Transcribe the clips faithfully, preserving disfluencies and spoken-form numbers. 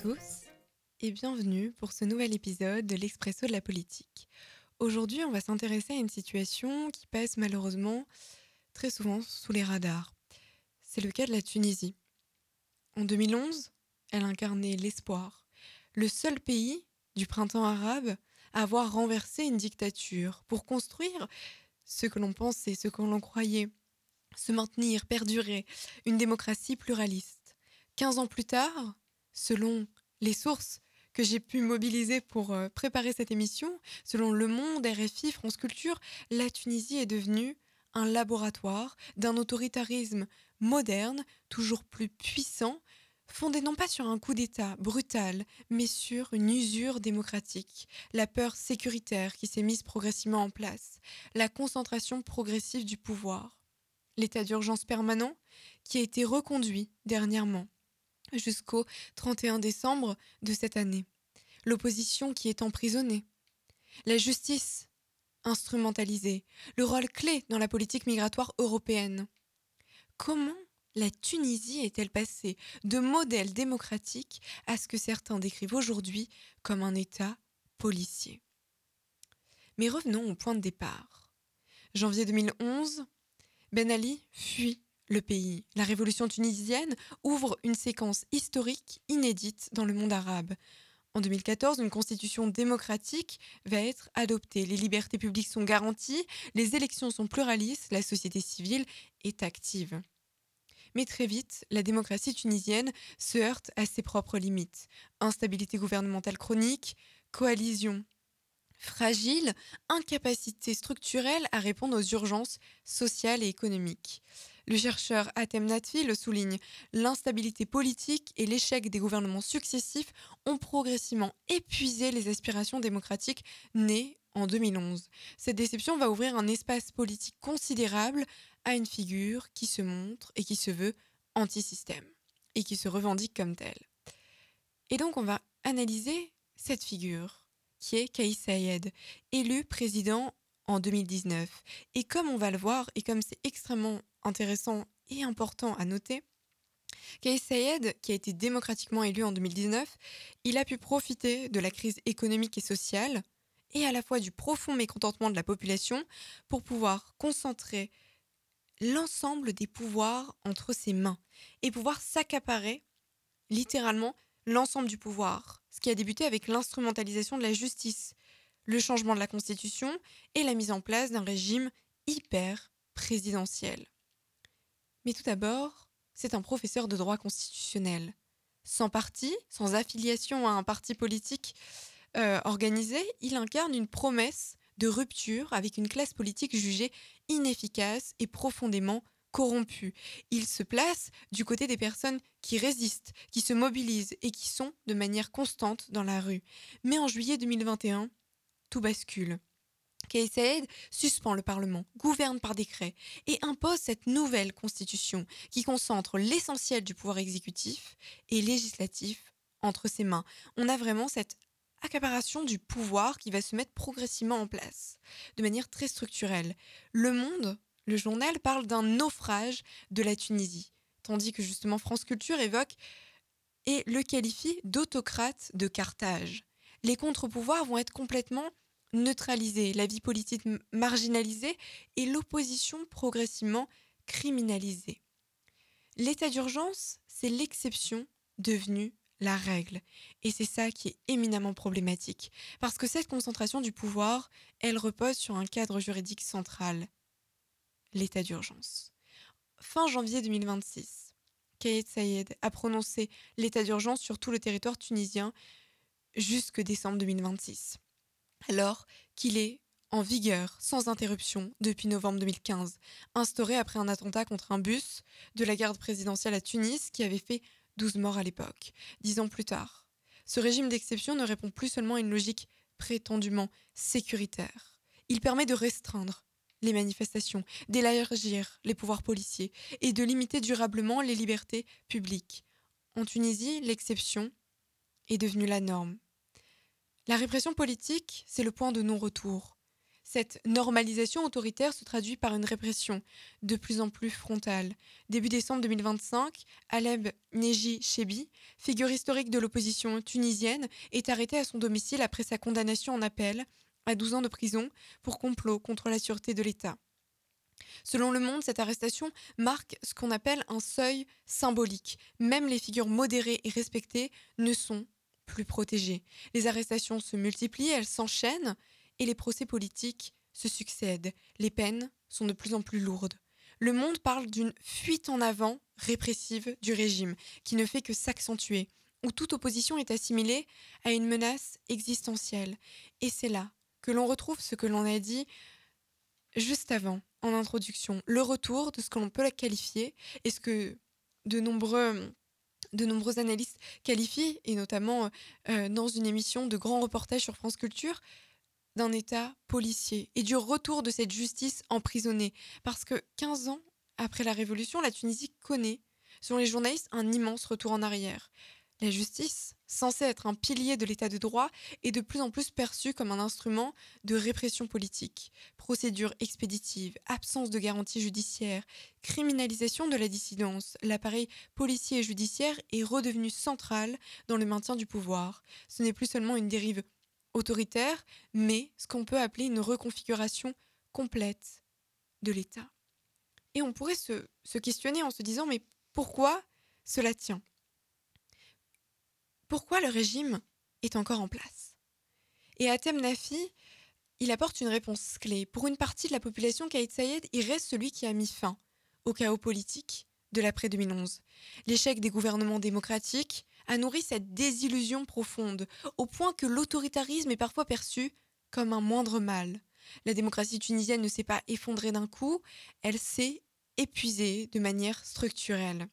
tous et bienvenue pour ce nouvel épisode de l'Expresso de la politique. Aujourd'hui, on va s'intéresser à une situation qui passe malheureusement très souvent sous les radars. C'est le cas de la Tunisie. En deux mille onze, elle incarnait l'espoir, le seul pays du printemps arabe à avoir renversé une dictature pour construire ce que l'on pensait, ce que l'on croyait, se maintenir, perdurer, une démocratie pluraliste. Quinze ans plus tard, selon les sources que j'ai pu mobiliser pour euh, préparer cette émission, selon Le Monde, R F I, France Culture, la Tunisie est devenue un laboratoire d'un autoritarisme moderne, toujours plus puissant, fondé non pas sur un coup d'État brutal, mais sur une usure démocratique, la peur sécuritaire qui s'est mise progressivement en place, la concentration progressive du pouvoir, l'état d'urgence permanent qui a été reconduit dernièrement jusqu'au trente et un décembre de cette année. L'opposition qui est emprisonnée. La justice instrumentalisée. Le rôle clé dans la politique migratoire européenne. Comment la Tunisie est-elle passée de modèle démocratique à ce que certains décrivent aujourd'hui comme un État policier? Mais revenons au point de départ. Janvier deux mille onze, Ben Ali fuit le pays. La révolution tunisienne ouvre une séquence historique inédite dans le monde arabe. En deux mille quatorze, une constitution démocratique va être adoptée. Les libertés publiques sont garanties, les élections sont pluralistes, la société civile est active. Mais très vite, la démocratie tunisienne se heurte à ses propres limites. Instabilité gouvernementale chronique, coalition fragile, incapacité structurelle à répondre aux urgences sociales et économiques. Le chercheur Hatem Natfi le souligne, l'instabilité politique et l'échec des gouvernements successifs ont progressivement épuisé les aspirations démocratiques nées en deux mille onze. Cette déception va ouvrir un espace politique considérable à une figure qui se montre et qui se veut anti-système et qui se revendique comme telle. Et donc on va analyser cette figure qui est Kais Saied, élu président en deux mille dix-neuf. Et comme on va le voir, et comme c'est extrêmement intéressant et important à noter, Kais Saied, qui a été démocratiquement élu en deux mille dix-neuf, il a pu profiter de la crise économique et sociale, et à la fois du profond mécontentement de la population, pour pouvoir concentrer l'ensemble des pouvoirs entre ses mains, et pouvoir s'accaparer, littéralement, l'ensemble du pouvoir, ce qui a débuté avec l'instrumentalisation de la justice, le changement de la Constitution et la mise en place d'un régime hyper présidentiel. Mais tout d'abord, c'est un professeur de droit constitutionnel. Sans parti, sans affiliation à un parti politique euh, organisé, il incarne une promesse de rupture avec une classe politique jugée inefficace et profondément corrompus. Il se place du côté des personnes qui résistent, qui se mobilisent et qui sont de manière constante dans la rue. Mais en juillet deux mille vingt et un, tout bascule. Kais Saied suspend le Parlement, gouverne par décret et impose cette nouvelle constitution qui concentre l'essentiel du pouvoir exécutif et législatif entre ses mains. On a vraiment cette accaparation du pouvoir qui va se mettre progressivement en place, de manière très structurelle. Le Monde, le journal, parle d'un naufrage de la Tunisie, tandis que justement France Culture évoque et le qualifie d'autocrate de Carthage. Les contre-pouvoirs vont être complètement neutralisés, la vie politique marginalisée et l'opposition progressivement criminalisée. L'état d'urgence, c'est l'exception devenue la règle. Et c'est ça qui est éminemment problématique. Parce que cette concentration du pouvoir, elle repose sur un cadre juridique central, l'état d'urgence. Fin janvier deux mille vingt-six, Kais Saied a prononcé l'état d'urgence sur tout le territoire tunisien jusque décembre deux mille vingt-six, alors qu'il est en vigueur sans interruption depuis novembre deux mille quinze, instauré après un attentat contre un bus de la garde présidentielle à Tunis qui avait fait douze morts à l'époque. Dix ans plus tard, ce régime d'exception ne répond plus seulement à une logique prétendument sécuritaire. Il permet de restreindre les manifestations, d'élargir les pouvoirs policiers et de limiter durablement les libertés publiques. En Tunisie, l'exception est devenue la norme. La répression politique, c'est le point de non-retour. Cette normalisation autoritaire se traduit par une répression de plus en plus frontale. Début décembre deux mille vingt-cinq, Aleb Neji Chebi, figure historique de l'opposition tunisienne, est arrêté à son domicile après sa condamnation en appel à douze ans de prison pour complot contre la sûreté de l'État. Selon Le Monde, cette arrestation marque ce qu'on appelle un seuil symbolique. Même les figures modérées et respectées ne sont plus protégées. Les arrestations se multiplient, elles s'enchaînent et les procès politiques se succèdent. Les peines sont de plus en plus lourdes. Le Monde parle d'une fuite en avant répressive du régime qui ne fait que s'accentuer, où toute opposition est assimilée à une menace existentielle. Et c'est là que l'on retrouve ce que l'on a dit juste avant, en introduction, le retour de ce que l'on peut qualifier et ce que de nombreux, de nombreux analystes qualifient, et notamment euh, dans une émission de grands reportages sur France Culture, d'un État policier et du retour de cette justice emprisonnée. Parce que quinze ans après la Révolution, la Tunisie connaît, selon les journalistes, un immense retour en arrière. La justice, censée être un pilier de l'état de droit, est de plus en plus perçue comme un instrument de répression politique. Procédures expéditives, absence de garantie judiciaire, criminalisation de la dissidence, l'appareil policier et judiciaire est redevenu central dans le maintien du pouvoir. Ce n'est plus seulement une dérive autoritaire, mais ce qu'on peut appeler une reconfiguration complète de l'État. Et on pourrait se, se questionner en se disant, mais pourquoi cela tient ? Pourquoi le régime est encore en place ? Et Hatem Nafi, il apporte une réponse clé. Pour une partie de la population, Kais Saied, il reste celui qui a mis fin au chaos politique de l'après deux mille onze. L'échec des gouvernements démocratiques a nourri cette désillusion profonde, au point que l'autoritarisme est parfois perçu comme un moindre mal. La démocratie tunisienne ne s'est pas effondrée d'un coup, elle s'est épuisée de manière structurelle.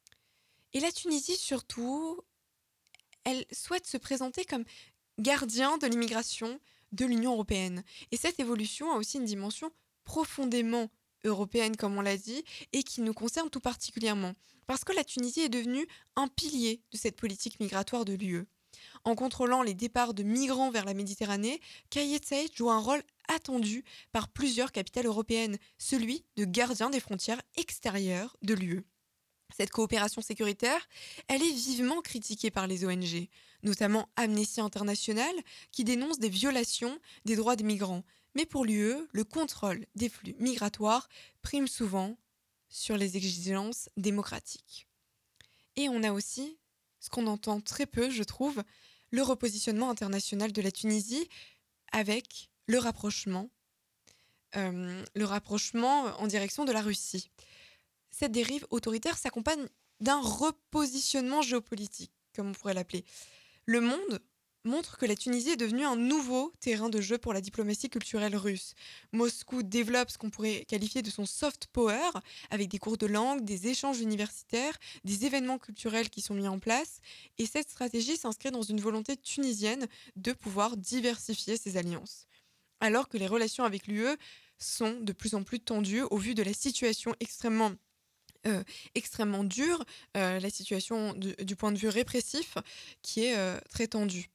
Et la Tunisie, surtout, elle souhaite se présenter comme gardien de l'immigration de l'Union européenne. Et cette évolution a aussi une dimension profondément européenne, comme on l'a dit, et qui nous concerne tout particulièrement. Parce que la Tunisie est devenue un pilier de cette politique migratoire de l'U E. En contrôlant les départs de migrants vers la Méditerranée, Kais Saied joue un rôle attendu par plusieurs capitales européennes, celui de gardien des frontières extérieures de l'U E. Cette coopération sécuritaire, elle est vivement critiquée par les O N G, notamment Amnesty International, qui dénonce des violations des droits des migrants. Mais pour l'U E, le contrôle des flux migratoires prime souvent sur les exigences démocratiques. Et on a aussi, ce qu'on entend très peu, je trouve, le repositionnement international de la Tunisie avec le rapprochement, euh, le rapprochement en direction de la Russie. Cette dérive autoritaire s'accompagne d'un repositionnement géopolitique, comme on pourrait l'appeler. Le Monde montre que la Tunisie est devenue un nouveau terrain de jeu pour la diplomatie culturelle russe. Moscou développe ce qu'on pourrait qualifier de son soft power, avec des cours de langue, des échanges universitaires, des événements culturels qui sont mis en place. Et cette stratégie s'inscrit dans une volonté tunisienne de pouvoir diversifier ses alliances. Alors que les relations avec l'U E sont de plus en plus tendues au vu de la situation extrêmement Euh, extrêmement dure, euh, la situation du, du point de vue répressif qui est euh, très tendue.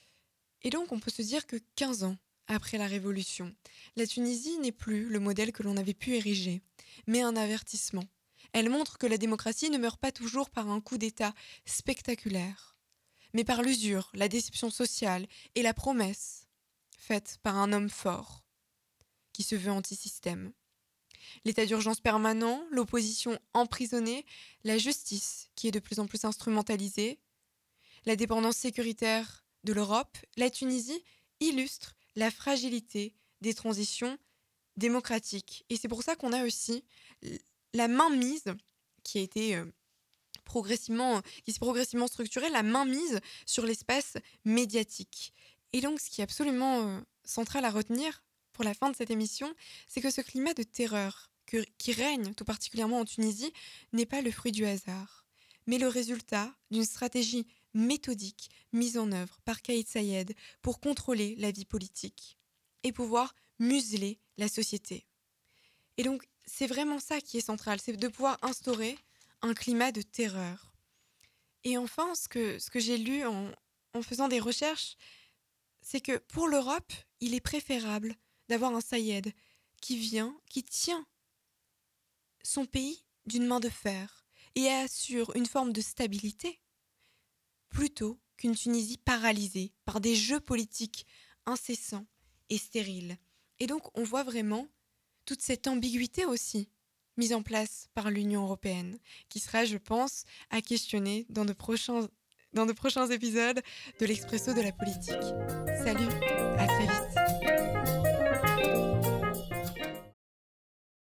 Et donc on peut se dire que quinze ans après la Révolution, la Tunisie n'est plus le modèle que l'on avait pu ériger, mais un avertissement. Elle montre que la démocratie ne meurt pas toujours par un coup d'État spectaculaire, mais par l'usure, la déception sociale et la promesse faite par un homme fort qui se veut anti-système. L'état d'urgence permanent, l'opposition emprisonnée, la justice qui est de plus en plus instrumentalisée, la dépendance sécuritaire de l'Europe, la Tunisie illustre la fragilité des transitions démocratiques. Et c'est pour ça qu'on a aussi la mainmise qui a été euh, progressivement, qui s'est progressivement structurée, la mainmise sur l'espace médiatique. Et donc ce qui est absolument euh, central à retenir pour la fin de cette émission, c'est que ce climat de terreur que, qui règne tout particulièrement en Tunisie n'est pas le fruit du hasard, mais le résultat d'une stratégie méthodique mise en œuvre par Kais Saied pour contrôler la vie politique et pouvoir museler la société. Et donc, c'est vraiment ça qui est central, c'est de pouvoir instaurer un climat de terreur. Et enfin, ce que, ce que j'ai lu en, en faisant des recherches, c'est que pour l'Europe, il est préférable d'avoir un Saïed qui vient, qui tient son pays d'une main de fer et assure une forme de stabilité, plutôt qu'une Tunisie paralysée par des jeux politiques incessants et stériles. Et donc on voit vraiment toute cette ambiguïté aussi mise en place par l'Union européenne, qui sera, je pense, à questionner dans de prochains, dans de prochains épisodes de l'Expresso de la politique. Salut, à très vite.